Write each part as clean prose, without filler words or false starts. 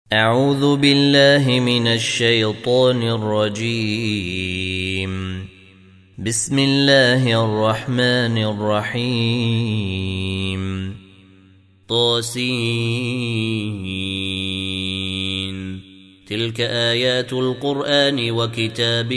أعوذ بالله من الشيطان الرجيم. بسم الله الرحمن الرحيم. طاسين. تلك آيات القرآن وكتاب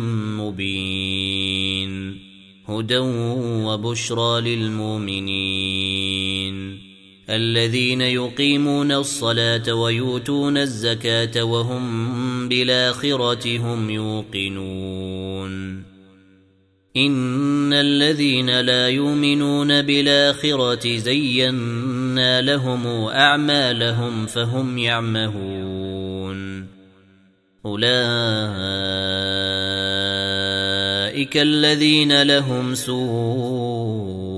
مبين، هدى وبشرى للمؤمنين الذين يقيمون الصلاة ويؤتون الزكاة وهم بالآخرة هم يوقنون. إن الذين لا يؤمنون بالآخرة زينا لهم أعمالهم فهم يعمهون. أولئك الذين لهم سوء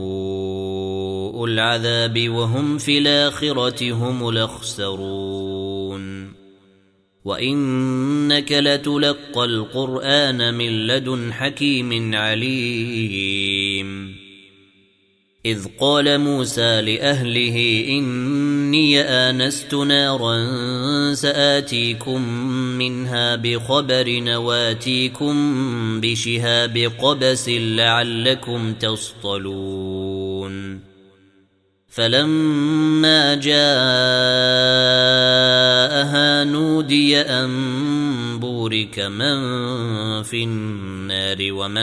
العذاب وهم في الآخرة هم الأخسرون. وإنك لتلقى القرآن من لدن حكيم عليم. إذ قال موسى لأهله إني آنست نارا سآتيكم منها بخبر وآتيكم بشهاب قبس لعلكم تصطلون. فلما جاءها نودي أن بورك من في النار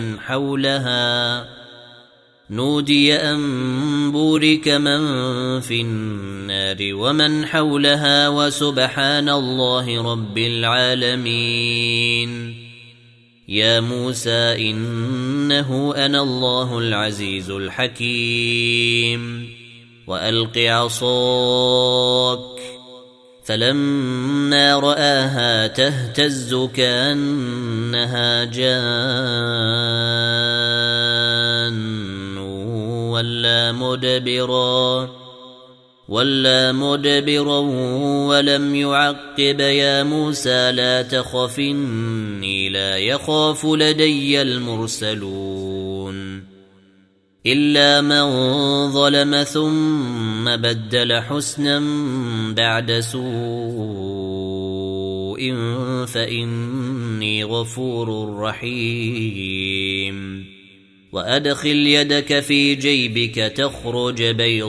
ومن حولها وسبحان الله رب العالمين. يا موسى إنه أنا الله العزيز الحكيم. وألق عصاك. فلما رآها تهتز كأنها جان ولا مدبرا ولم يعقب. يا موسى لا تخف إني لا يخاف لدي المرسلون. إلا من ظلم ثم بدل حسنا بعد سوء فإني غفور رحيم. وأدخل يدك في جيبك تخرج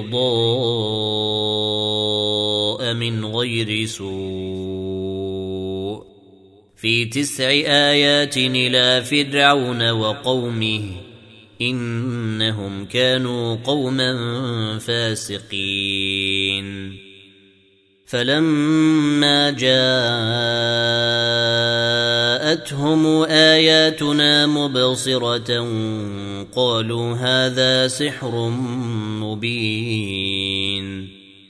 بيضاء من غير سوء في 9 آيات إلى فرعون وقومه إنهم كانوا قوما فاسقين. فلما جاءتهم آياتنا مبصرة قالوا هذا سحر مبين.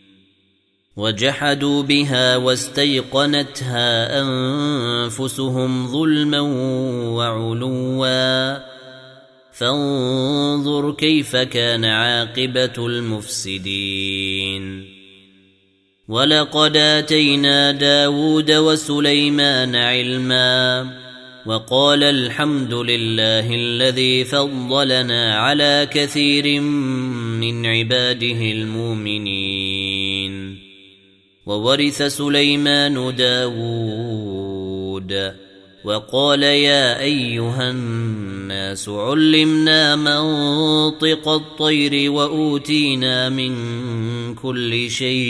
وجحدوا بها واستيقنتها أنفسهم ظلما وعلوا فانظر كيف كان عاقبة المفسدين. ولقد آتينا داود وسليمان علما وقال الحمد لله الذي فضلنا على كثير من عباده المؤمنين. وورث سليمان داود وقال يا أيها الناس علمنا منطق الطير وأوتينا من كل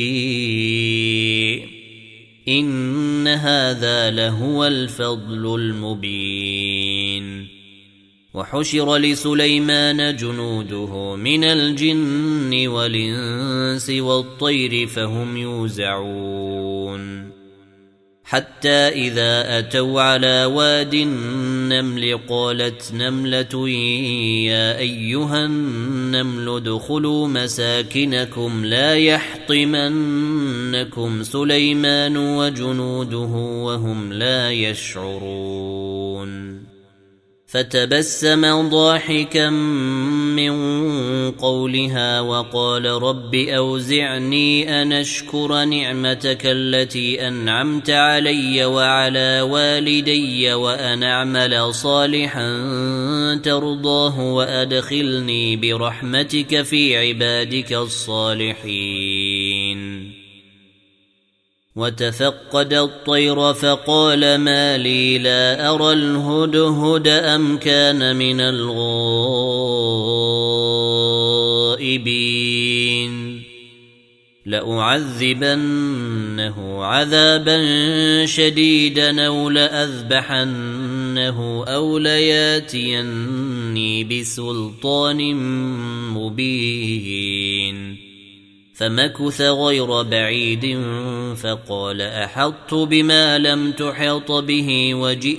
شيء إن هذا لهو الفضل المبين. وحشر لسليمان جنوده من الجن والإنس والطير فهم يوزعون. حتى إذا أتوا على واد النمل قالت نملة يا أيها النمل ادخلوا مساكنكم لا يحطمنكم سليمان وجنوده وهم لا يشعرون. فتبسم ضاحكا من قولها وقال رب أوزعني أن أشكر نعمتك التي أنعمت علي وعلى والدي وأن أعمل صالحا ترضاه وأدخلني برحمتك في عبادك الصالحين. وتفقد الطير فقال ما لي لا أرى الهدهد أم كان من الغائبين لأعذبنه عذابا شديدا أو لأذبحنه أو لياتيني بسلطان مبين فمكث غير بعيد فقال أحطت بما لم تحط به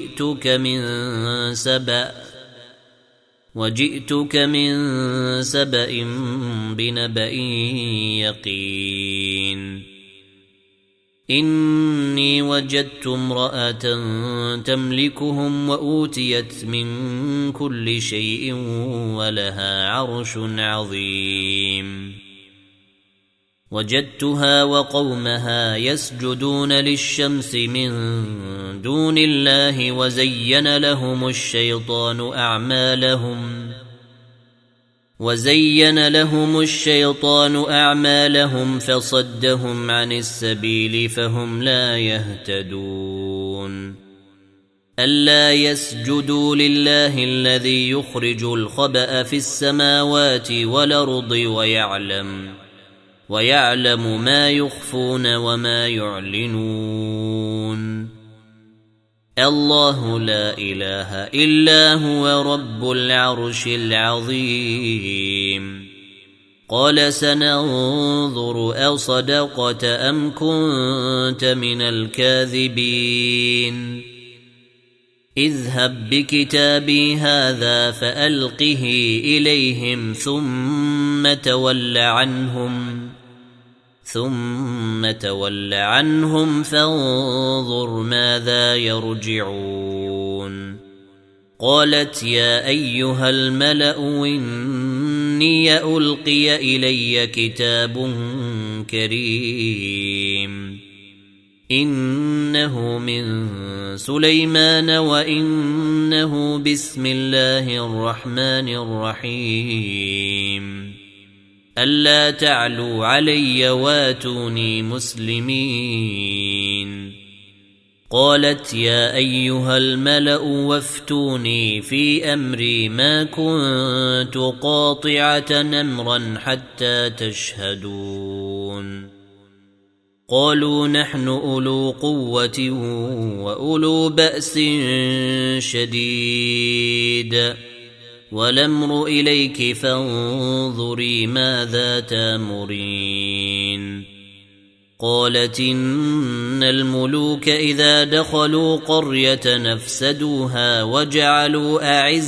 وجئتك من سبأ بنبأ يقين إني وجدت امرأة تملكهم وأوتيت من كل شيء ولها عرش عظيم وجدتها وقومها يسجدون للشمس من دون الله وزين لهم الشيطان أعمالهم فصدهم عن السبيل فهم لا يهتدون ألا يسجدوا لله الذي يخرج الخبأ في السماوات والأرض ويعلم ما يخفون وما يعلنون الله لا إله إلا هو رب العرش العظيم قال سننظر أصدقت أم كنت من الكاذبين اذهب بكتابي هذا فألقه إليهم ثم تول عنهم فانظر ماذا يرجعون قالت يا أيها الملأ إني ألقي إلي كتاب كريم إنه من سليمان وإنه بسم الله الرحمن الرحيم ألا تعلوا علي واتوني مسلمين قالت يا أيها الملأ وافتوني في أمري ما كنت قاطعة أمرا حتى تشهدون قالوا نحن أولو قوة وأولو بأس شديد والأمر إليك فانظري ماذا تأمرين قالت إن الملوك إذا دخلوا قرية نفسدوها وجعلوا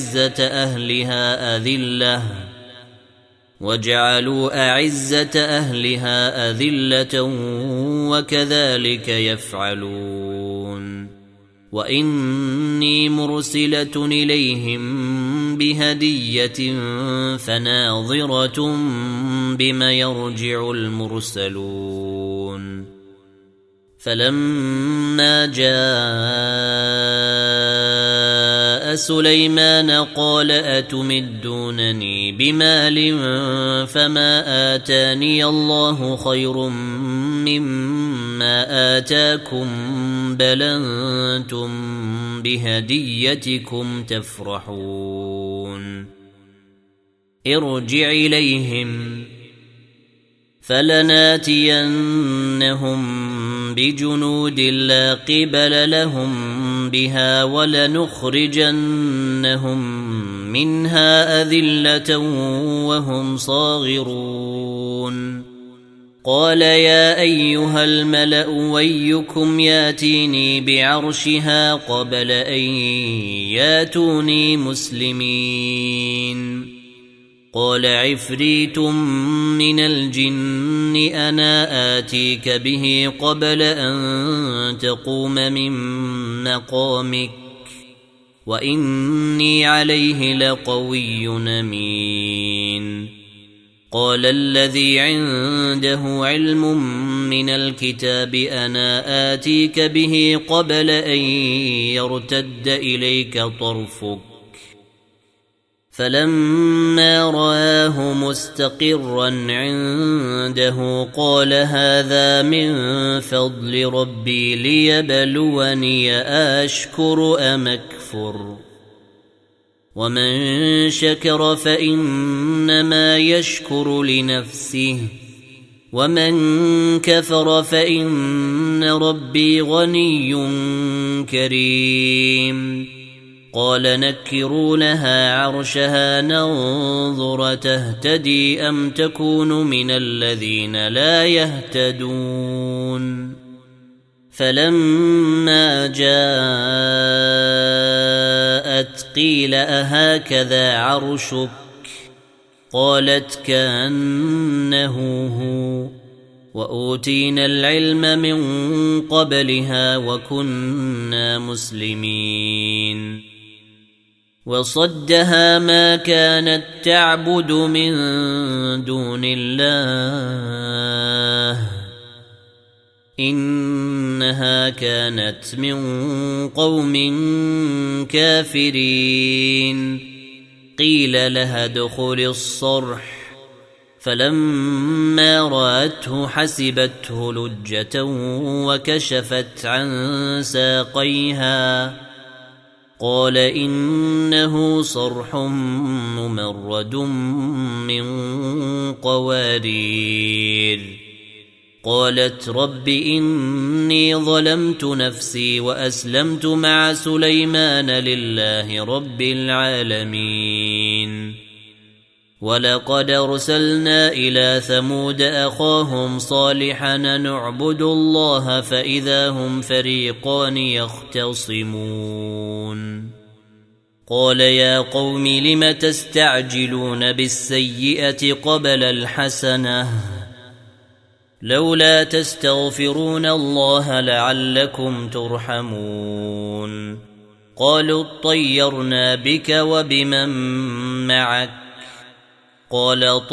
أعزة أهلها أذلة وكذلك يفعلون وإني مرسلة إليهم بهدية فناظرة بما يرجع المرسلون فلما جاء سليمان قال أتمدونني بمال فما آتاني الله خير مما آتاكم بل أنتم بهديتكم تفرحون ارجع إليهم فلناتينهم بجنود لا قبل لهم بها ولنخرجنهم منها أذلة وهم صاغرون قال يا أيها الملأ ويكم ياتيني بعرشها قبل أن ياتوني مسلمين قال عفريت من الجن أنا آتيك به قبل أن تقوم من مقامك وإني عليه لقوي أمين قال الذي عنده علم من الكتاب أنا آتيك به قبل أن يرتد إليك طرفك فلما رآه مستقرا عنده قال هذا من فضل ربي ليبلوني أشكر أم أكفر ومن شكر فإنما يشكر لنفسه ومن كفر فإن ربي غني كريم قال نكروا لها عرشها ننظر تهتدي أم تكون من الذين لا يهتدون فلما جاءت قيل أهكذا عرشك قالت كأنه هو وأوتينا العلم من قبلها وكنا مسلمين وصدها ما كانت تعبد من دون الله إنها كانت من قوم كافرين قيل لها ادخل الصرح فلما رأته حسبته لجة وكشفت عن ساقيها قال إنه صرح ممرد من قوارير قالت رب إني ظلمت نفسي وأسلمت مع سليمان لله رب العالمين ولقد أرسلنا إلى ثمود أخاهم صالحا نعبد الله فإذا هم فريقان يختصمون قال يا قوم لم تستعجلون بالسيئة قبل الحسنة لولا تستغفرون الله لعلكم ترحمون قالوا اطيرنا بك وبمن معك قال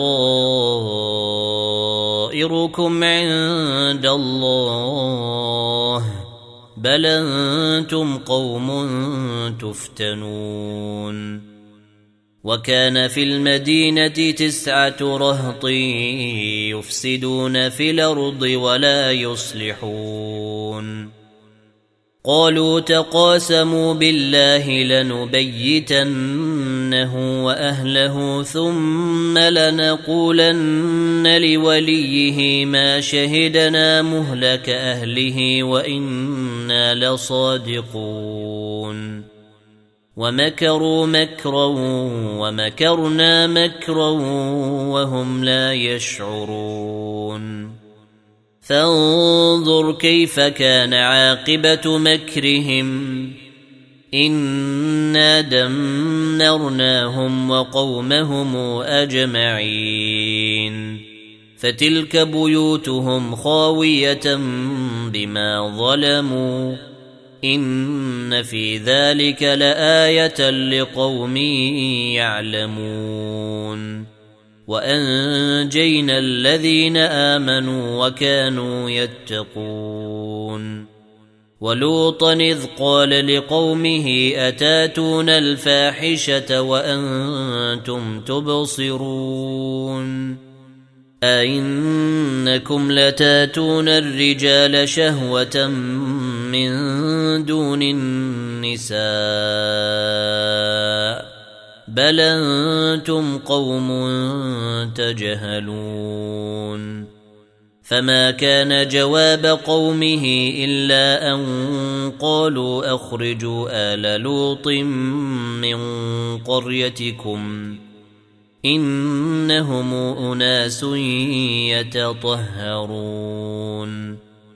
طائركم عند الله بل أنتم قوم تفتنون وكان في المدينة 9 رهط يفسدون في الأرض ولا يصلحون قالوا تقاسموا بالله لنبيتنه وأهله ثم لنقولن لوليه ما شهدنا مهلك أهله وإنا لصادقون ومكروا مكرا ومكرنا مكرا وهم لا يشعرون فانظر كيف كان عاقبة مكرهم إنا دمرناهم وقومهم أجمعين فتلك بيوتهم خاوية بما ظلموا إن في ذلك لآية لقوم يعلمون وأنجينا الذين آمنوا وكانوا يتقون ولوطا إذ قال لقومه أتاتون الفاحشة وأنتم تبصرون أئنكم لتاتون الرجال شهوة من دون النساء بل أنتم قوم تجهلون فما كان جواب قومه إلا أن قالوا أخرجوا آل لوط من قريتكم إنهم أناس يتطهرون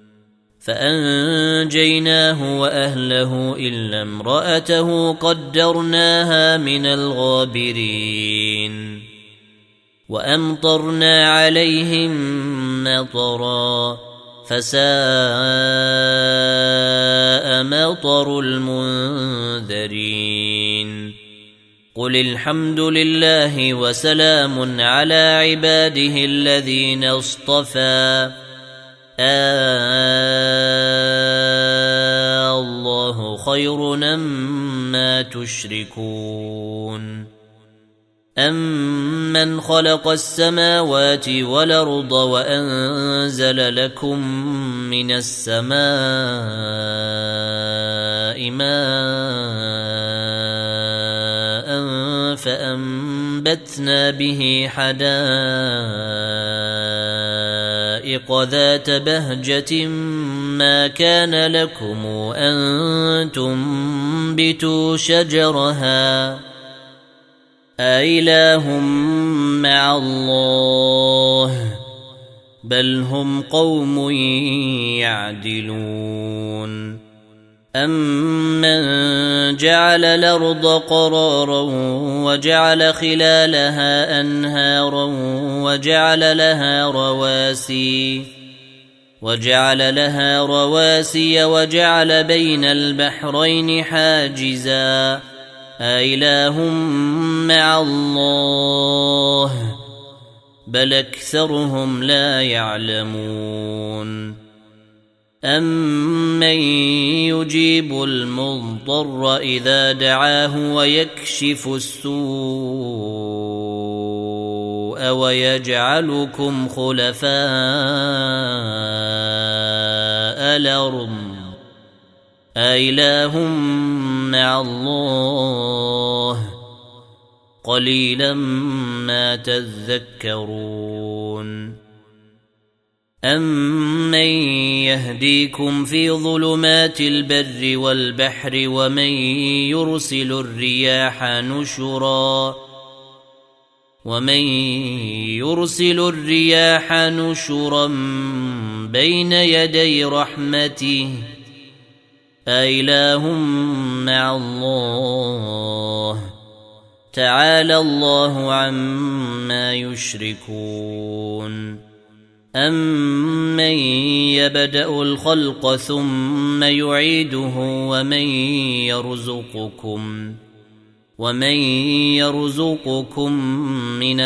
فأنجيناه وأهله إلا امرأته قدرناها من الغابرين وأمطرنا عليهم مطرا فساء مطر المنذرين قل الحمد لله وسلام على عباده الذين اصطفى الله خير مما تشركون أَمَّنْ خَلَقَ السَّمَاوَاتِ وَالْأَرْضَ وَأَنزَلَ لَكُم مِّنَ السَّمَاءِ مَاءً فَأَنبَتْنَا بِهِ حَدَائِقَ ذَاتَ بَهْجَةٍ مَا كَانَ لَكُمْ أَن تُنبِتُوا شَجَرَهَا أَإِلَٰهٌ مَّعَ اللَّهِ بَلْ هُمْ قَوْمٌ يَعْدِلُونَ أَمَّن جَعَلَ الْأَرْضَ قَرَارًا وَجَعَلَ خِلَالَهَا أَنْهَارًا وَجَعَلَ لَهَا رَوَاسِيَ وَجَعَلَ بَيْنَ الْبَحْرَيْنِ حَاجِزًا أَإِلَٰهٌ مَّعَ اللَّهِ بَلْ أَكْثَرُهُمْ لَا يَعْلَمُونَ أَمَّن يُجِيبُ الْمُضْطَرَّ إِذَا دَعَاهُ وَيَكْشِفُ السُّوءَ وَيَجْعَلُكُمْ خُلَفَاءَ الْأَرْضِ أَإِلَٰهٌ مَّعَ اللَّهِ قَلِيلًا مَّا تَذَكَّرُونَ أَمَّن يَهْدِيكُمْ فِي ظُلُمَاتِ الْبَرِّ وَالْبَحْرِ وَمَن يُرْسِلُ الرِّيَاحَ نُشُرًا بَيْنَ يَدَيْ رَحْمَتِهِ أَإِلَٰهٌ مَّعَ اللَّهِ تَعَالَى اللَّهُ عَمَّا يُشْرِكُونَ أَمَّن يَبْدَأُ الْخَلْقَ ثُمَّ يُعِيدُهُ وَمَن يَرْزُقُكُم مِّنَ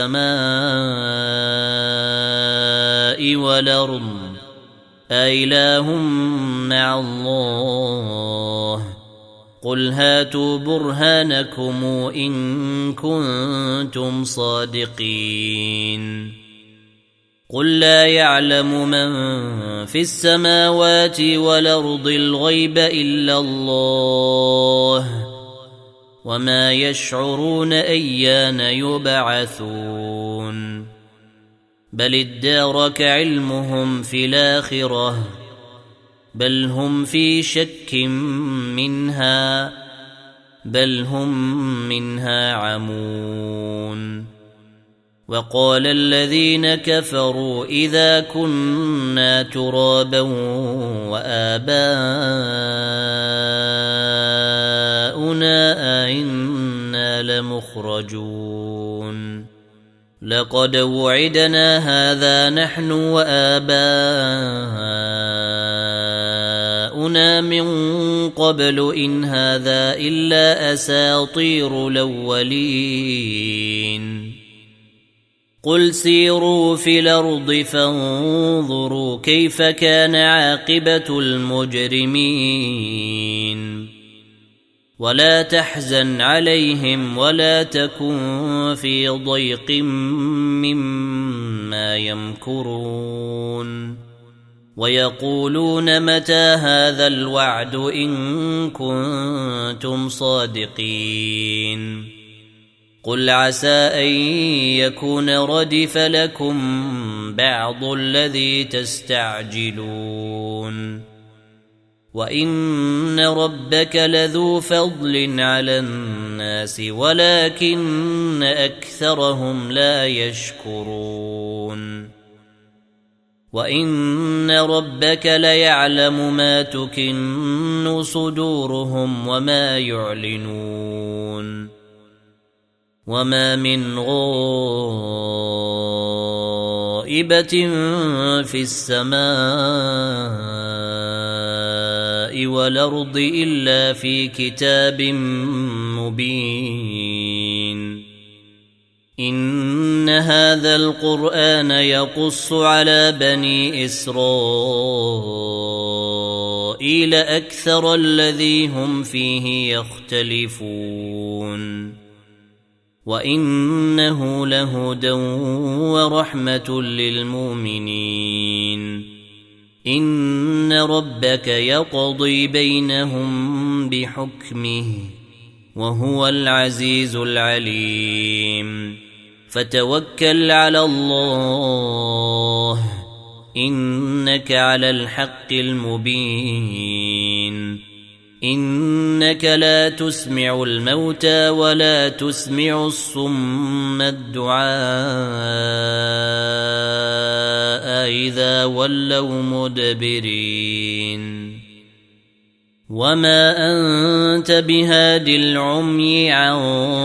السَّمَاءِ وَالْأَرْضِ أَإِلَٰهٌ مَّعَ اللَّهِ قُلْ هَاتُوا بُرْهَانَكُمْ إِن كُنتُمْ صَادِقِينَ قُل لَّا يَعْلَمُ مَن فِي السَّمَاوَاتِ وَالْأَرْضِ الْغَيْبَ إِلَّا اللَّهُ وَمَا يَشْعُرُونَ أَيَّانَ يُبْعَثُونَ بَلِ ادَّارَكَ عِلْمُهُمْ فِي الْآخِرَةِ بَلْ هُمْ فِي شَكٍّ مِّنْهَا بَلْ هُمْ مِنْهَا عَمُونَ وَقَالَ الَّذِينَ كَفَرُوا إِذَا كُنَّا تُرَابًا وَآبَاؤُنَا أَإِنَّا لَمُخْرَجُونَ لَقَدْ وُعِدْنَا هَذَا نَحْنُ وَآبَاؤُنَا مِن قَبْلُ إِنْ هَذَا إِلَّا أَسَاطِيرُ الْأَوَّلِينَ قُلْ سِيرُوا فِي الْأَرْضِ فَانظُرُوا كَيْفَ كَانَ عَاقِبَةُ الْمُجْرِمِينَ وَلَا تَحْزَنْ عَلَيْهِمْ وَلَا تَكُنْ فِي ضَيْقٍ مِّمَّا يَمْكُرُونَ وَيَقُولُونَ مَتَى هَذَا الْوَعْدُ إِن كُنتُمْ صَادِقِينَ قُلْ عَسَىٰ أَن يَكُونَ رَدِفَ لَكُم بَعْضُ الَّذِي تَسْتَعْجِلُونَ وَإِنَّ رَبَّكَ لَذُو فَضْلٍ عَلَى النَّاسِ وَلَكِنَّ أَكْثَرَهُمْ لَا يَشْكُرُونَ وَإِنَّ رَبَّكَ لَيَعْلَمُ مَا تُكِنُّ صُدُورُهُمْ وَمَا يُعْلِنُونَ وَمَا مِنْ غَائِبَةٍ فِي السَّمَاءِ وَالْأَرْضِ إِلَّا فِي كِتَابٍ مُبِينٍ إِنَّ هَذَا الْقُرْآنَ يَقُصُّ عَلَى بَنِي إِسْرَائِيلَ أَكْثَرَ الَّذِي هُمْ فِيهِ يَخْتَلِفُونَ وإنه لهدى ورحمة للمؤمنين إن ربك يقضي بينهم بحكمه وهو العزيز العليم فتوكل على الله إنك على الحق المبين إنك لا تسمع الموتى ولا تسمع الصم الدعاء إذا ولوا مدبرين وما أنت بهاد العمي عن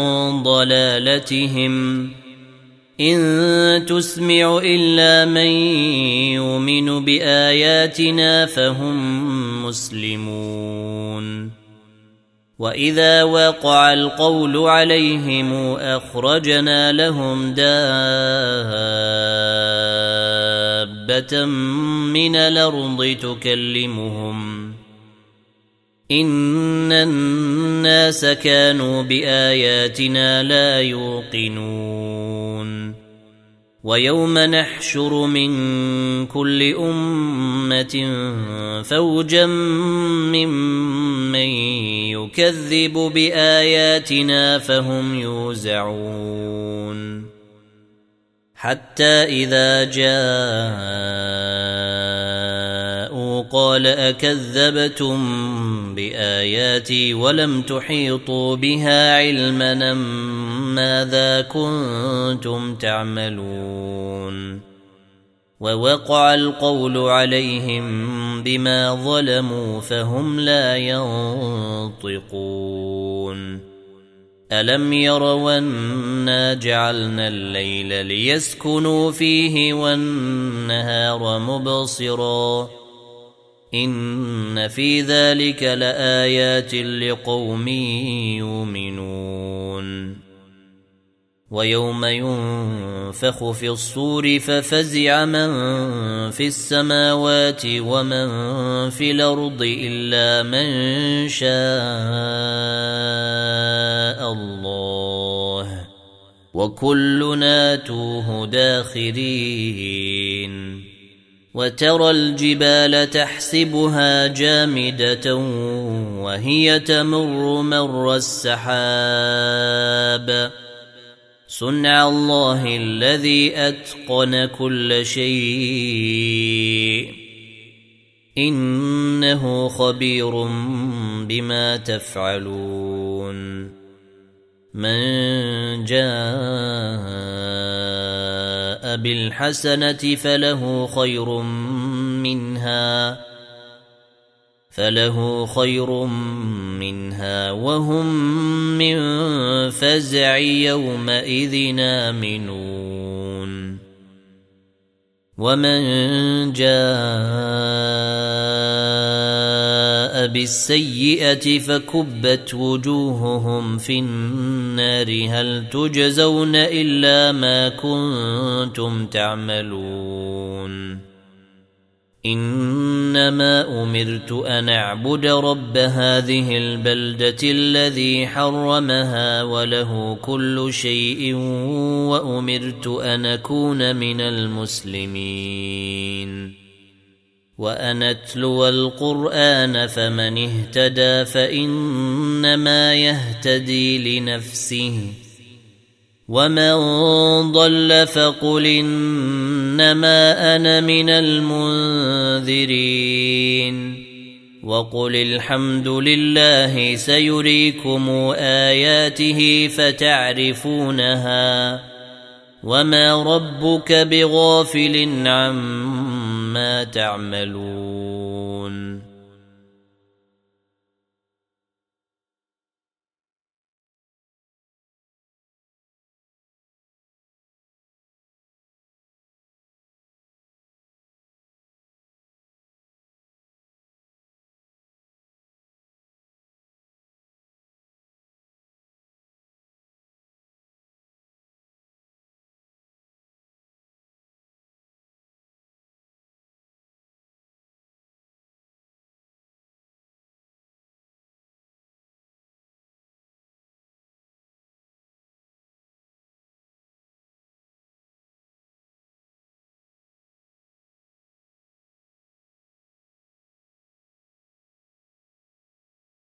ضلالتهم إن تسمع إلا من يؤمن بآياتنا فهم مسلمون وإذا وقع القول عليهم أخرجنا لهم دابة من الأرض تكلمهم إن الناس كانوا بآياتنا لا يوقنون ويوم نحشر من كل أمة فوجا ممن يكذب بآياتنا فهم يوزعون حتى إذا جاءوا قال أكذبتم بآياتي ولم تحيطوا بها علما ماذا كنتم تعملون ووقع القول عليهم بما ظلموا فهم لا ينطقون ألم يروا أنا جعلنا الليل ليسكنوا فيه والنهار مبصرا إن في ذلك لآيات لقوم يؤمنون ويوم ينفخ في الصور ففزع من في السماوات ومن في الأرض إلا من شاء الله وكلنا توه داخرين وترى الجبال تحسبها جامدة وهي تمر مر السحاب صنع الله الذي أتقن كل شيء إنه خبير بما تفعلون من جاء بالحسنة فله خير منها وهم من فزع يومئذ آمنون ومن جاء بالسيئة فكبت وجوههم في النار هل تجزون إلا ما كنتم تعملون إنما أمرت أن أعبد رب هذه البلدة الذي حرمها وله كل شيء وأمرت أن أكون من المسلمين وأن أتلو القرآن فمن اهتدى فإنما يهتدي لنفسه ومن ضل فقل إنما أنا من المنذرين وقل الحمد لله سيريكم آياته فتعرفونها وما ربك بغافل عما تعملون